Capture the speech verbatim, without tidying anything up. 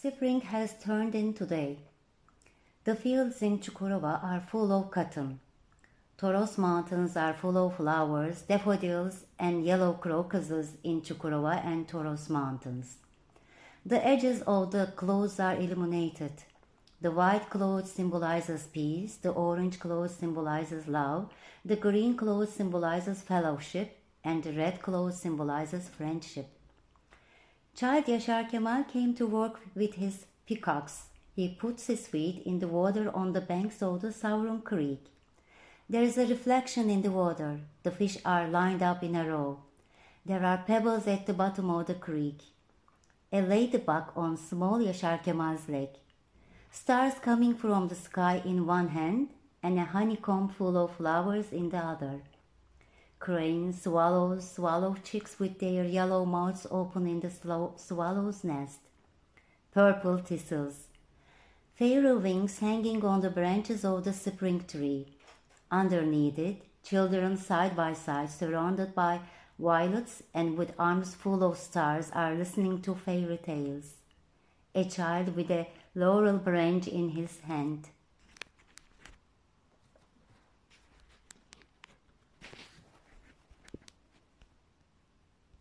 Spring has turned in today. The fields in Çukurova are full of cotton. Toros Mountains are full of flowers, daffodils and yellow crocuses in Çukurova and Toros Mountains. The edges of the cloths are illuminated. The white cloth symbolizes peace, the orange cloth symbolizes love, the green cloth symbolizes fellowship, and the red cloth symbolizes friendship. Child Yaşar Kemal came to work with his pickaxe. He puts his feet in the water on the banks of the Savrun Creek. There is a reflection in the water. The fish are lined up in a row. There are pebbles at the bottom of the creek. A ladybug on small Yaşar Kemal's leg. Stars coming from the sky in one hand and a honeycomb full of flowers in the other. Cranes, swallows, swallow chicks with their yellow mouths open in the swallow's nest. Purple thistles. Fairy wings hanging on the branches of the spring tree. Underneath it, children side by side surrounded by violets and with arms full of stars are listening to fairy tales. A child with a laurel branch in his hand.